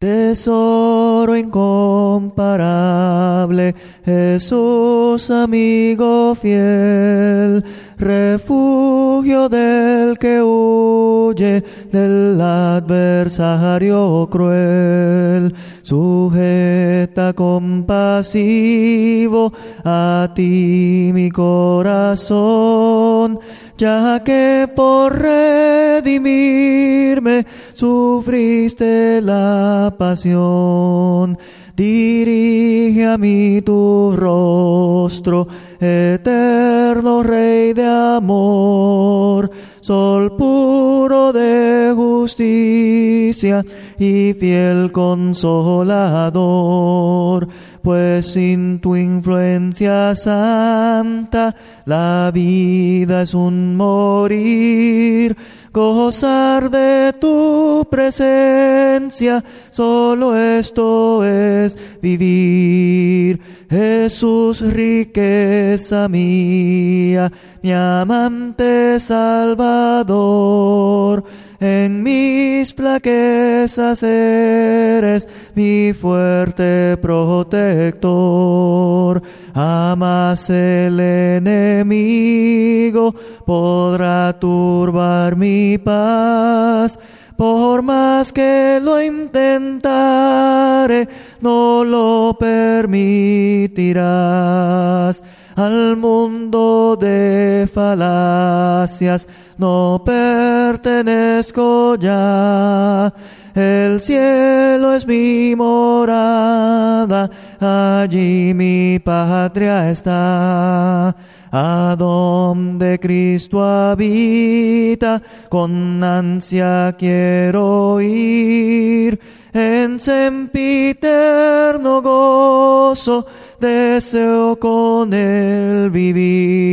Tesoro incomparable, Jesús amigo fiel, refugio del que huye del adversario cruel. Sujeta compasivo a ti mi corazón, ya que por redimirme sufriste la pasión. Dirige a mí tu rostro, eterno Rey de amor, Sol puro de justicia y fiel consolador. Pues sin tu influencia santa la vida es un morir. Gozar de tu presencia, solo esto es vivir. Jesús, riqueza mía, mi amante Salvador, en mis flaquezas eres mi fuerte protector. Jamás el enemigo podrá turbar mi paz. Por más que lo intentare, no lo permitirás. Al mundo de falacias no pertenezco ya. El cielo es mi morada, allí mi patria está. A donde Cristo habita, con ansia quiero ir. En sempiterno gozo deseo con él vivir.